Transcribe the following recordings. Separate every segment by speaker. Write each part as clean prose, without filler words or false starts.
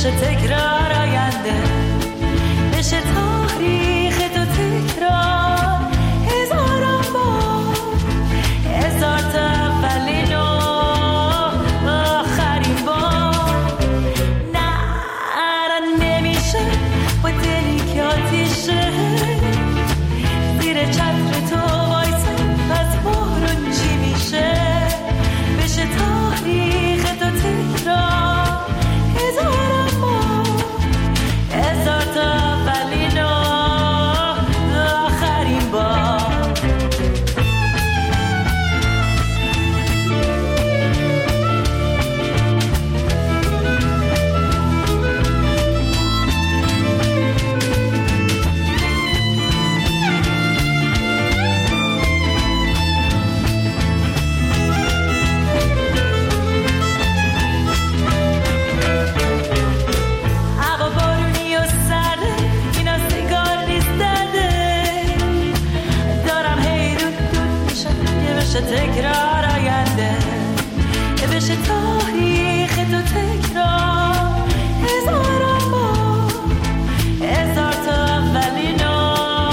Speaker 1: بشه تکرار آینده، بشه تاریخ تو تکرار هزاران بار، هزار تا اولین و آخرین بار. نه نمیشه با دلی که آتیشه زیر چتر تو وایسم، پس بارون چی میشه؟ بشه تاریخ تو تکرار هزاران بار، هزار تا اولین و آخرین بار. تکرار آینده، بشه تاریخ تو تکرار هزاران بار، هزار تا اولین و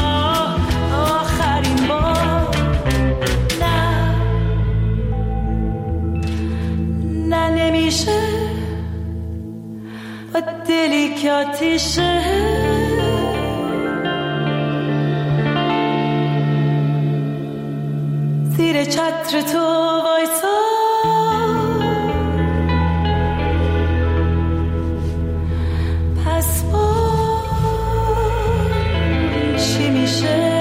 Speaker 1: آخرین بار. نه نمیشه با دلی که آتیشه زیر چتر تو وایسا، پس چی میشه؟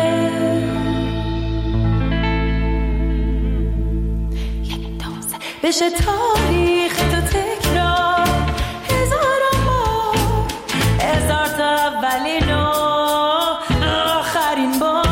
Speaker 1: یک دوزه بشه تاریخ تو تکرار هزاران بار، هزار تا اولین و آخرین بار.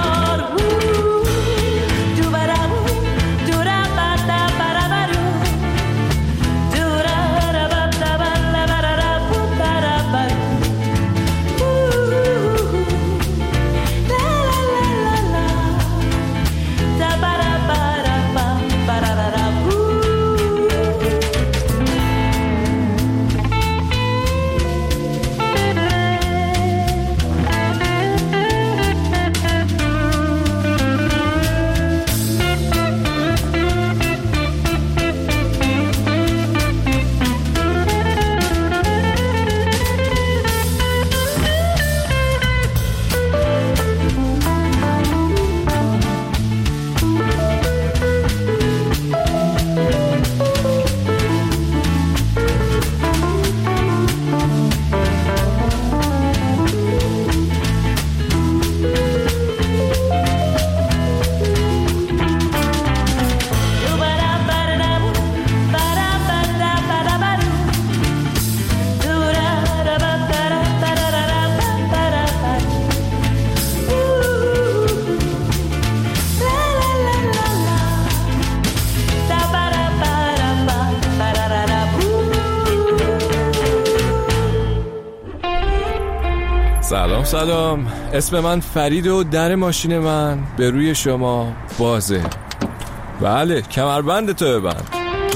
Speaker 2: سلام، اسم من فرید و در ماشین من به روی شما بازه. بله، کمربند تو ببند.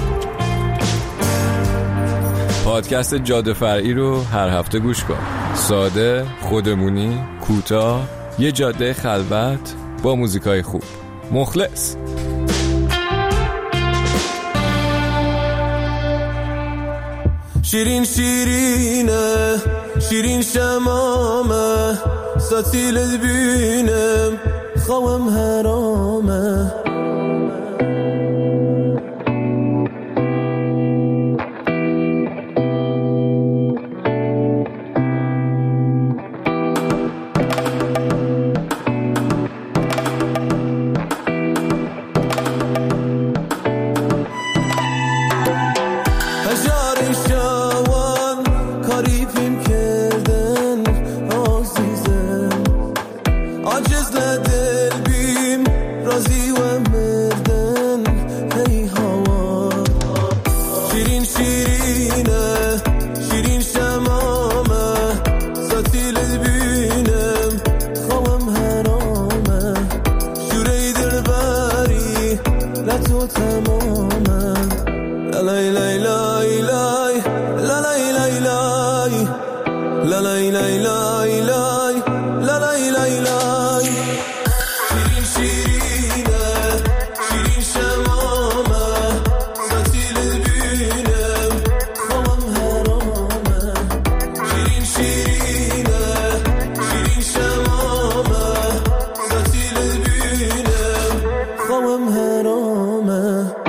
Speaker 2: پادکست جاده فرعی رو هر هفته گوش کن. ساده، خودمونی، کوتاه، یه جاده خلوت با موزیکای خوب. مخلص.
Speaker 3: شیرین شیرینه، شیرین شمامه، ستیلت بینم خوام حرامه.
Speaker 4: تمامم. لا لا لا لا لا لا لا لا
Speaker 3: لا لای لای لای لای لا لای لای لای شیرین شیرینه شیرین شمامه ستیل بینم خوام حرامه شیرین شیرینه شیرین شمامه ستیل بینم خوام حرامه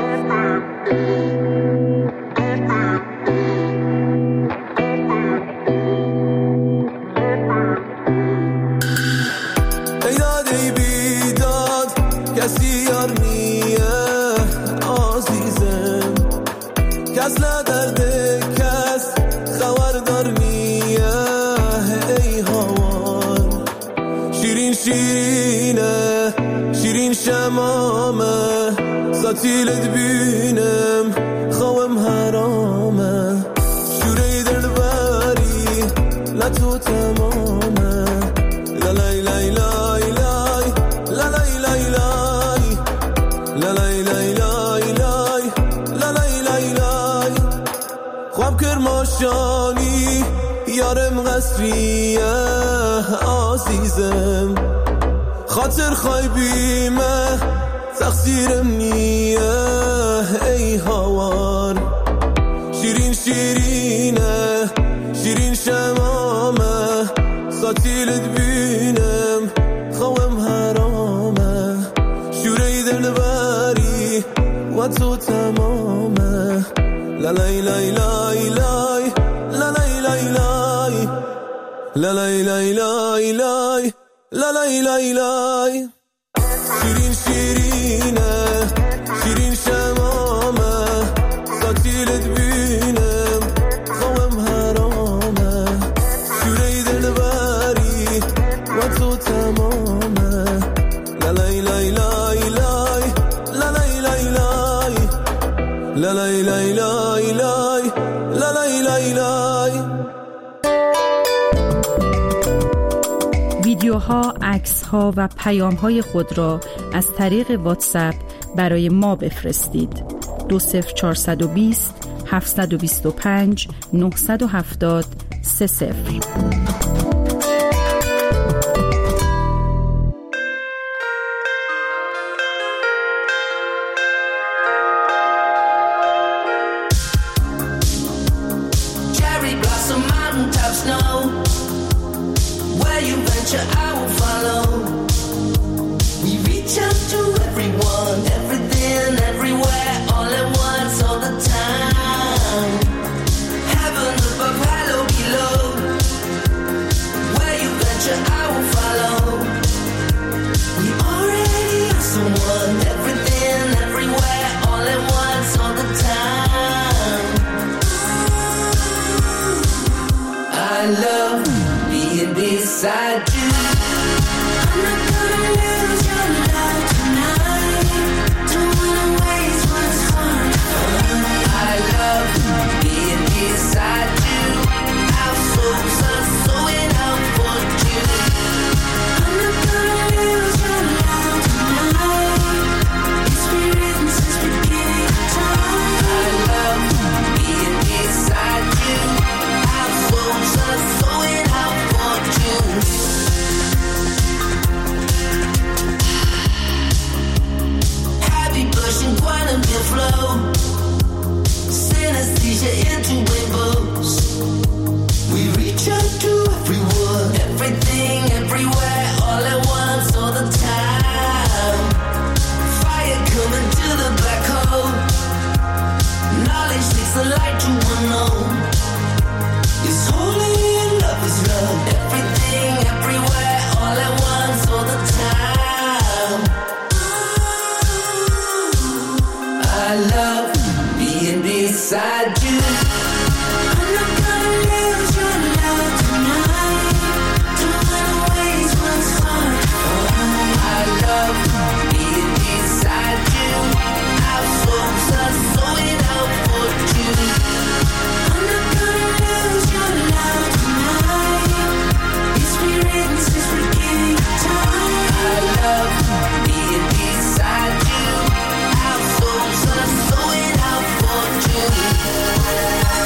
Speaker 3: کسی یار نیه عزیزم کس لدرده کس خبردار نیه ای هوار شیرین شیرینه شیرین شمامه ستیلت بینم خوام حرامه شوره دلبری لطو تمامه لای لای لای لای لای لای لای لا لای لای لای لای لا لای لای لای خواب کرماشانی یارم قصریه عزیزم خاطر خایبیمه تقصیرم نیه ای هوار شیرین شیرینه شیرین شمامه ستیلت بینم خوام حرامه شوره دلبری و تو تمامه لا لای لای لای لای لا لای لای لای لا لای لای لای لای لا لای لای لای شیرین شیرینه شیرین شمامه ستیلت بینم خوام حرامه شوره دلبری و تو تمامه لا لای لای لای لای لا لای لای لای لا لای لای لای لای لا لای لای لای
Speaker 4: ویدیوها، عکس‌ها و پیام‌های خود را از طریق واتساپ برای ما بفرستید. 20420 725 970 30.
Speaker 5: Cherry blossom, mountaintop snow. Where you venture, I will follow. We reach out to everyone, everything, everywhere, all at once, all the time. Heaven above, hello below. Where you venture, I will follow. We already are someone, everything, everywhere, all at once, all the time. I love being beside you. I'm not gonna lose your love tonight. Don't wanna waste what's hard to find. I love being beside you. Our souls are sewing out for you. I'm not gonna lose your love tonight. It's been written since beginning of time. I love being beside you. Our souls are sewing out for you. Happy blushing quantum will flow. Synesthesia into rainbows. We reach out to everyone, everything, everywhere, all at once, all the time. Fire coming to the black hole. Knowledge takes the light to unknown. It's holy and love is love. Everything, everywhere, all at once, all the time. I love being beside you. I'm not gonna lose your love tonight. Don't wanna waste what's hard to find. I love being beside you. Our souls are sewing out for you. I'm not gonna lose your love tonight. It's been written since beginning of time. I love being beside you. Our souls are sewing out for you.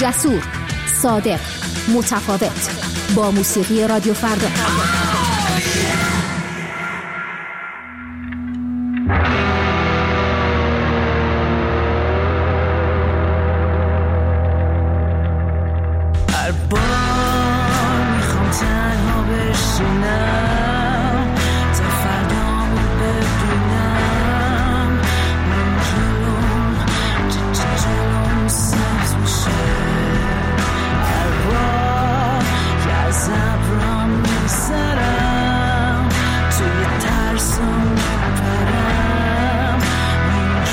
Speaker 6: جسور، صادق، متفاوت، با موسیقی رادیو فردا.
Speaker 1: هر بار میخوام تنها بشینم تا فردامو ببینم، من جلوم سبز میشه. هر بار که از ابرام میگذرم توی ترسم میپرم، من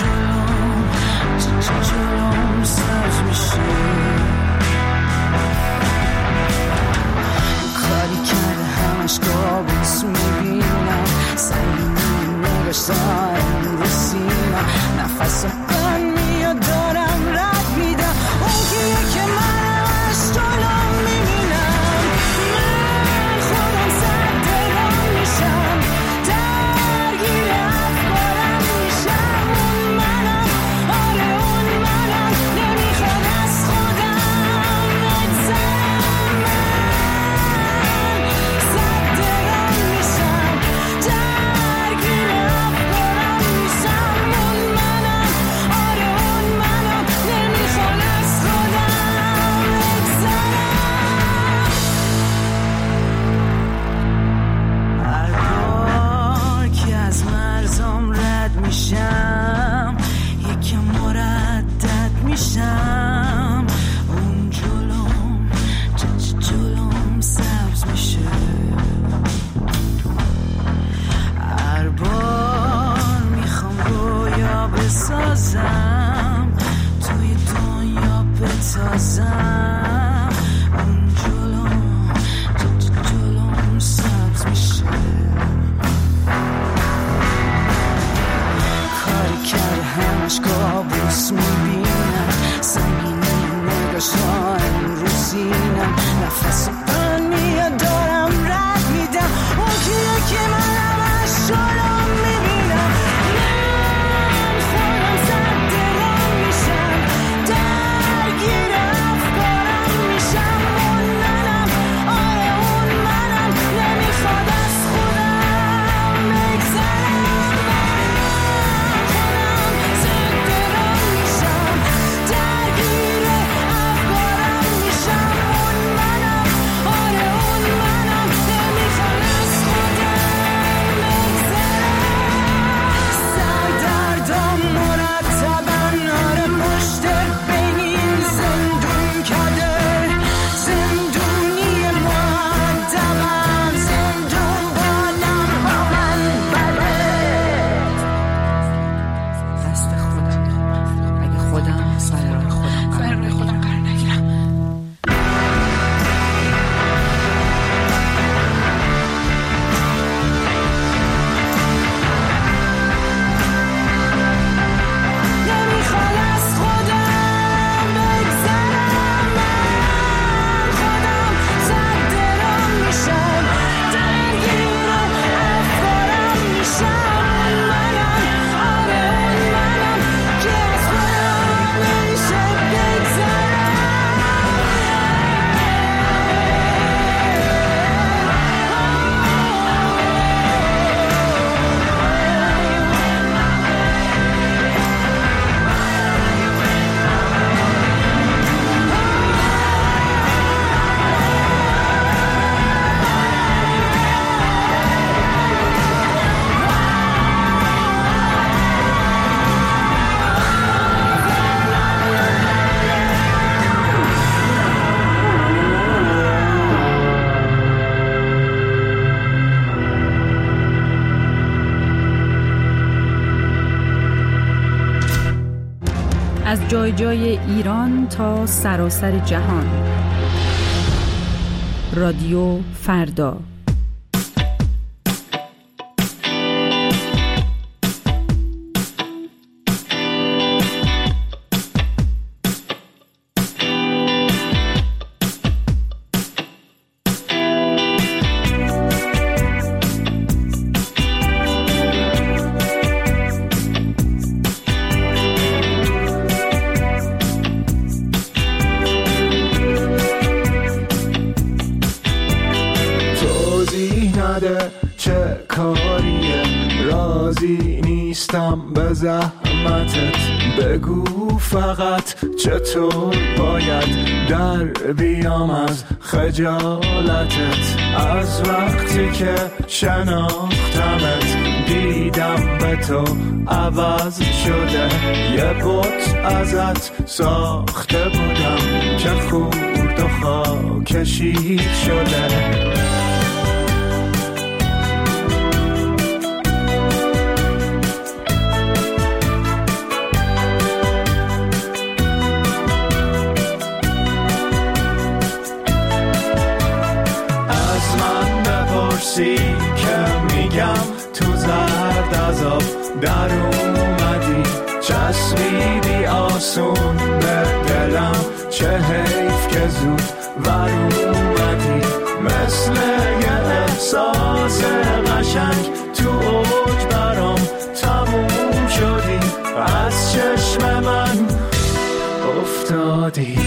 Speaker 1: جلوم سبز میشه. کابوس میبینم، سنگینی نگشتن رو سینم، نفس من میاد دارم رد میدم، اون کیه که من از جلوم میبینم. من خودم سر دلم میشم، درگیر افکارم میشم. اون منم، آره اون منم، نمیخواد از خودم بگذرم. یکم مردد میشم، اون جلوم سبز میشه. هر بار میخوام رویا بسازم، توی دنیا بتازم، اون جلوم سبز میشه. همش کابوس میبینم، سنگینی نگشتن رو سینم، نفس من میاد دارم رد میدم، اون کیه که منم از جلوم میبینم. من خودم سر دلم میشم، درگیر افکارم میشم. اون منم، آره اون منم، نمیخواد از خودم بگذرم.
Speaker 4: از جای جای ایران تا سراسر جهان. رادیو فردا.
Speaker 7: نیستم به زحمتت، بگو فقط چطور باید در بیام از خجالتت. از وقتی که شناختمت دیدم به تو عوض شده، یه بت ازت ساخته بودم که خورد و خاکشیر شده. که میگم تو زرد از آب در اومدی، چسبیدی آسون به دلم، چه حیف که زود ور اومدی. مثل یه احساس قشنگ تو اوج برام تموم شدی، از چشم من افتادی.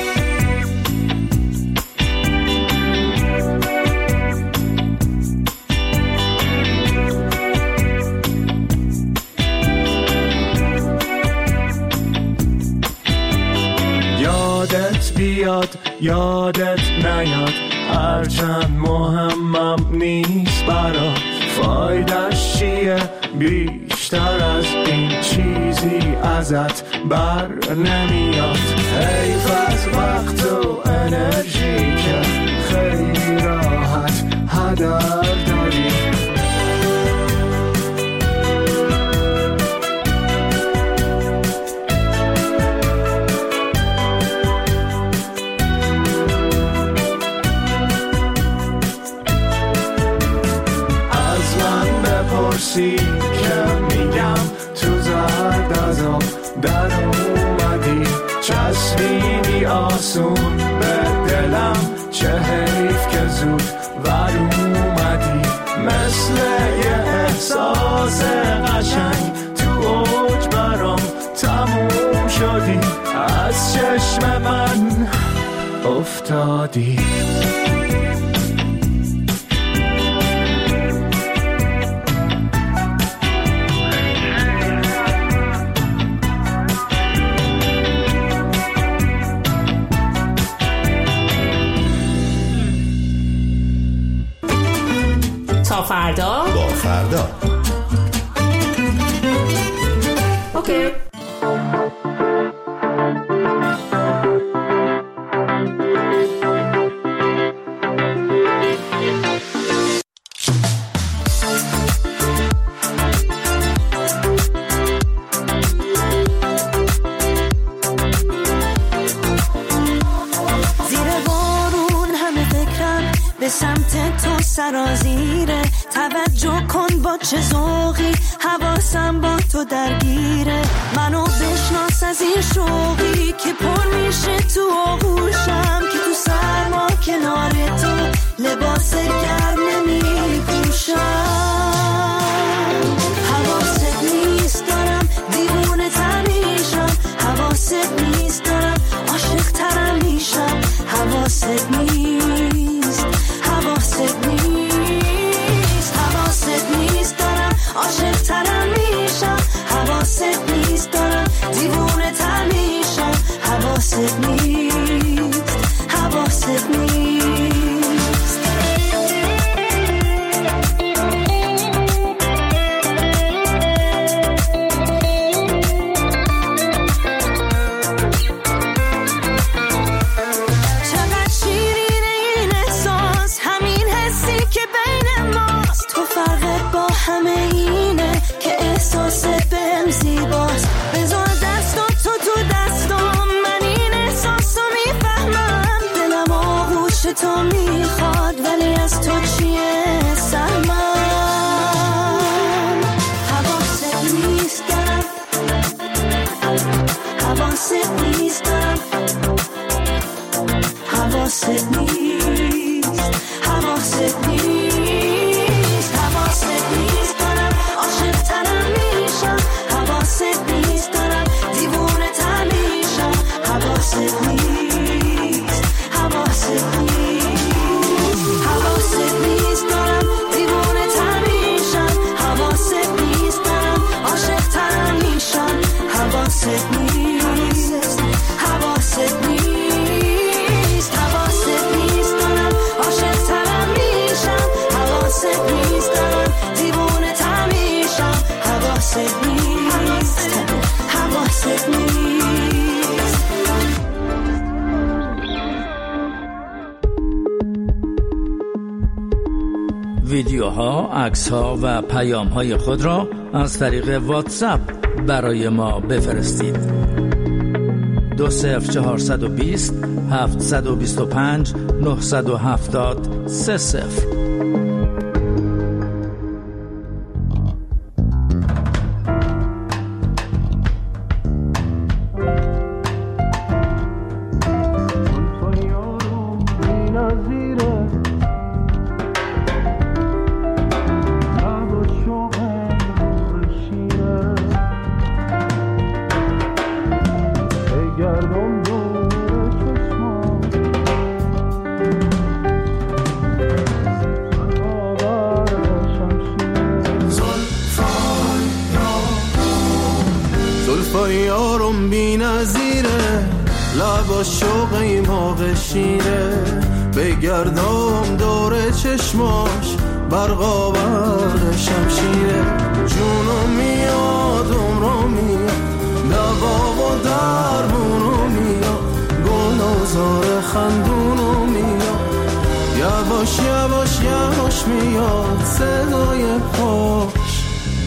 Speaker 7: بیاد یادت نیاد، هرچند مهمم نیست برات. فایدش چیه بیشتر از این چیزی ازت بر نمیاد. حیف از وقت و انرژی که خیلی راحت هدر داری. که میگم تو زرد از آب در اومدی، چسبیدی آسون به دلم، چه حیف که زود ور اومدی. مثل یه احساس قشنگ تو اوج برام تموم شدی، از چشم من افتادی.
Speaker 8: فردا
Speaker 9: با فردا.
Speaker 8: اوکی.
Speaker 1: سرازیره، توجه کن با چه ذوقی، حواسم با تو درگیره. منو بشناس از این شوقی که پر میشه تو آغوشم، که تو سرما کنار تو لباس گرم نمیپوشم. حواست نیست دارم دیوونه تر میشم، حواست نیست دارم عاشق ترم میشم. حواست نیست، حواست نیست، حواست نیست دارم عاشق ترم میشم. حواست نیست دارم دیوونه تر میشم. حواست نیست، حواست نیست. تو میخواد ولی از تو چیه سرمن. حواست نیست دارم، حواست نیست دارم، حواست نیست، حواست نیست، حواست نیست دارم عاشق ترم میشم. حواست نیست دارم دیوونه تر میشم. حواست نیست، حواست نیست. نیست دارم دیوونه تر میشم. حواست نیست دارم عاشق
Speaker 9: ویدیوها، عکس‌ها و پیام‌های خود را از طریق واتساپ برای ما بفرستید. 20420 725 970 30.
Speaker 3: یارم بی نظیره لبا شوقی موقع شیره بگردم دور چشماش برقا برق شمشیره جونم میاد عمرم میاد دوا و درمونم میاد گل و زار خندونم میاد یواش یواش یواش میاد صدای پاش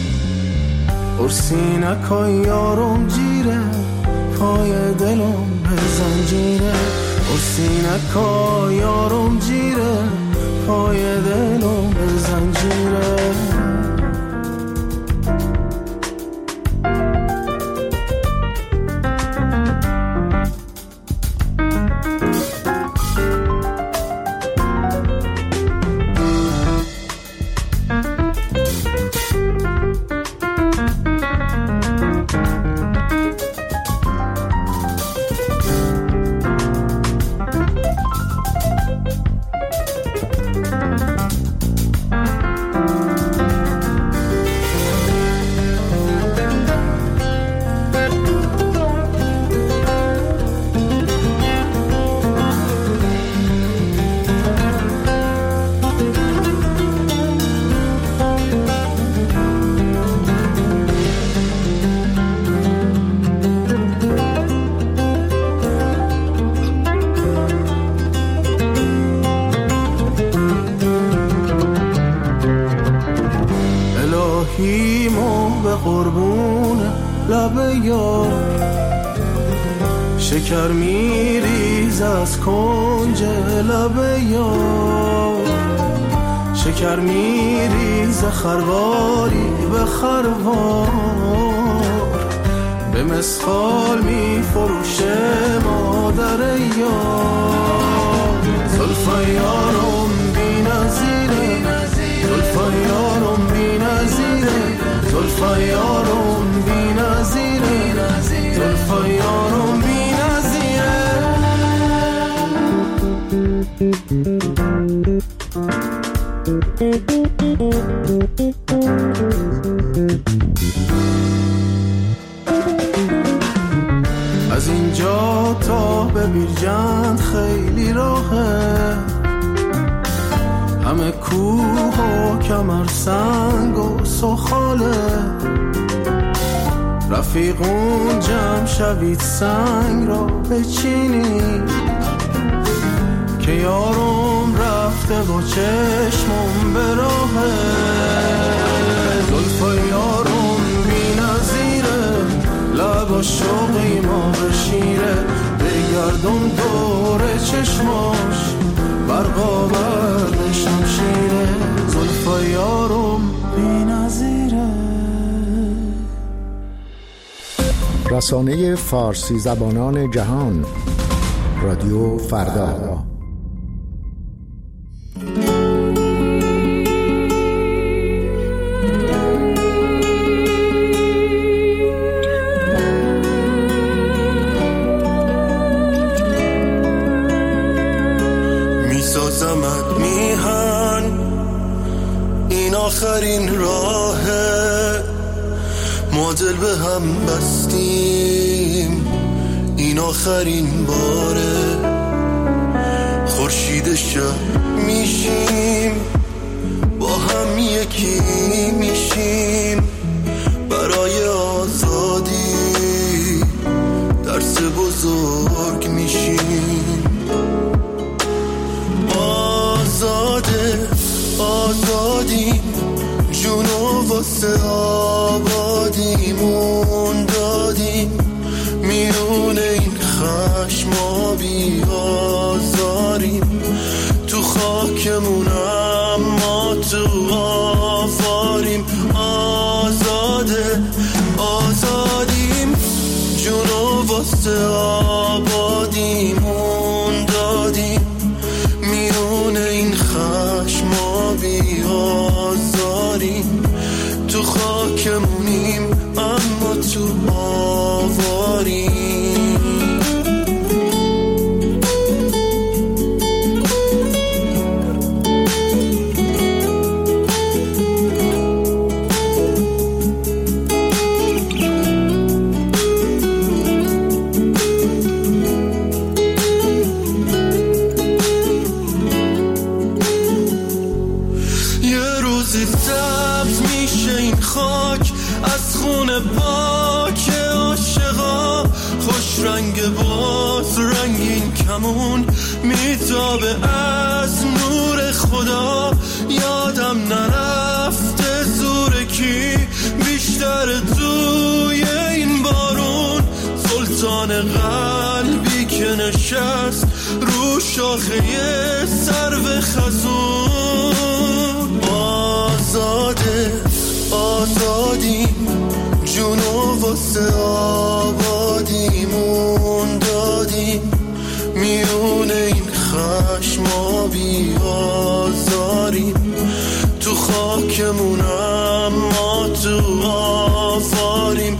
Speaker 3: ارسینکای یارم جیره پای دلم به زنجیره ارسینکای یارم جیره پای دلم به زنجیره الهیمو به قربون لب یار شکر میریز از کنج لب یار شکر میریز خرواری به خروار به مسخال میفروشه مادر یار زلفای یارم بی نظیره زلفای یارم بی نظیره زلفای یارم بی نظیره زلفای یارم بی نظیره از اینجا تا به بیرجند خیلی راهه همه کوه و کمر سنگ و سخاله رفیقون جمع شوید سنگ را بچینید که یارم رفته و چشمم به راهه زلفای یارم بی نظیره لبا شوقی ما بشیره بگردم دور چشماش برقا برق شمشیره زلفای یارم بی نظیره.
Speaker 10: رسانه فارسی زبانان جهان رادیو فردا.
Speaker 3: میسازمت میهن این آخرین راهه ما دل به هم بستیم این آخرین باره خورشید شب میشیم با هم یکی میشیم برای آزادی درس بزرگ میشیم آزاده آزاده آزادیم جونو واسه آبادیمون دادیم میون این خشما بیازاریم تو خاکمونم ما تو آفاریم آزادیم جونو واسه آبادیمون دادیم میون این خشما بیازاریم تو خاکمونیم اما تو آواریم سبز میشه این خاک از خون پاک عاشقا خوش رنگ باز رنگین کمون میتابه از نور خدا یادم نرفته زور کی بیشتر توی این بارون سلطان قلبی که نشست رو شاخه سرو خزون آزادیم جونو واسه آبادیمون دادیم میون این خشما بیازاریم تو خاکمونم ما تو آفاریم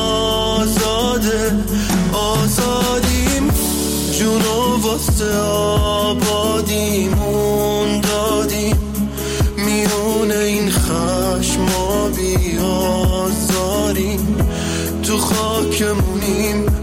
Speaker 3: آزادیم جونو واسه آبادیمون دادیم میون این خشما بیازاریم تو خاکمونیم